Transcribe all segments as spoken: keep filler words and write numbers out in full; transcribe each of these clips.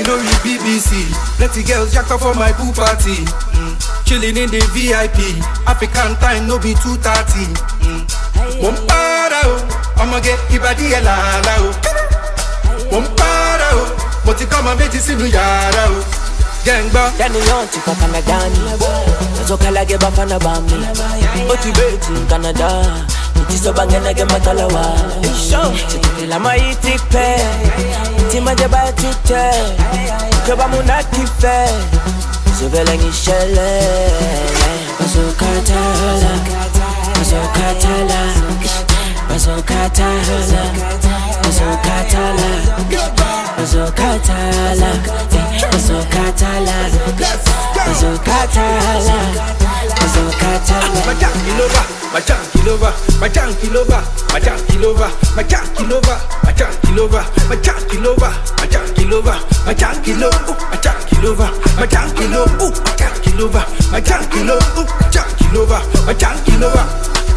know you B B C. Plenty girls jacked up for my pool party. Mm. Chilling in the V I P. African time no be two thirty. Mm. Wompara o, I'ma get ibadi elala o. Wompara o, moti kama meji sinu yara o. Gangba. Dani yonti pa Canadani. Nazo kala ge bafana bami. Oti beti Canada. Iti so bangena ge matalawa. Chititi la maiti pe. Iti maje ba tute. Joba muna kife. Sovela ngishele. Baso katala. Baso katala. Baso katala. Baso katala. Baso katala. Baso katala. Baso katala. Baso katala. My junkie lover, my junkie lover, my junkie lover, my junkie lover, my junkie lover, my junkie lover, my junkie lover, my junkie lover, my junkie lover, my junkie lover, my junkie lover, my junkie lover, my junkie lover, my junkie lover, my junkie lover.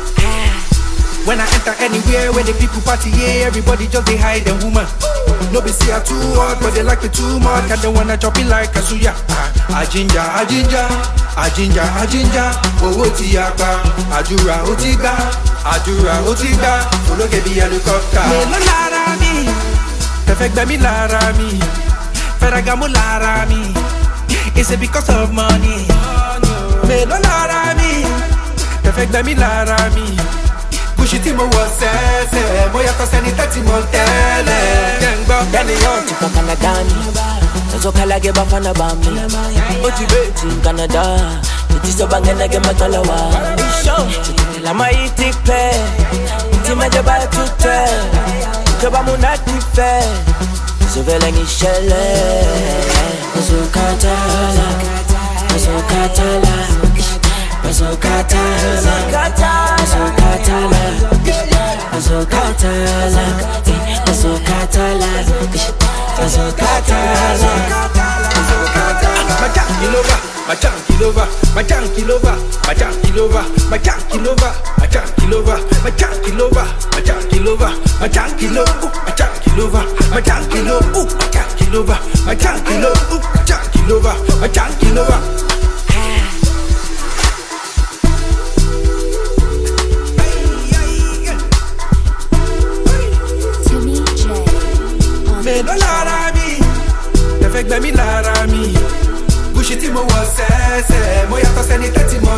When I enter anywhere where the people party, yeah, everybody just they hide them woman. No be see her too hot, but they like it too much. And they wanna chop it like a suya. A ginger, a ginger, a ginger, a ginger. Oh, oti yapa, ajura otiga, ajura otiga. Follow get the helicopter. Me no lara mi, perfect me lara mi, Ferragamo lara mi. Is it because of money? Me no lara mi, perfect me lara mi. Pushiti mo wasese, mo yato seni tati montele. Gangba, Dani yonti pa Canadani. Nazo kala ge bafana bami. Oti beti Canada. Iti so bangena ge matalawa. Chititi la maiti pe. Iti maje ba tute. Joba muna kife. Sovela ngishele. Baso katala. Baso katala. Baso katala. Baso katala. Baso katala. Baso katala. Baso katala. my junkie lover, my junkie lover, my junkie lover, my junkie lover, my junkie lover, my junkie lover, my junkie lover, my junkie lover, my junkie lover, my junkie lover, my junkie lover, my junkie lover, my junkie lover, my junkie lover, my junkie lover. Me no lara mi, perfect me lara mi. Bushiti mo wasese, mo yato seni tati mo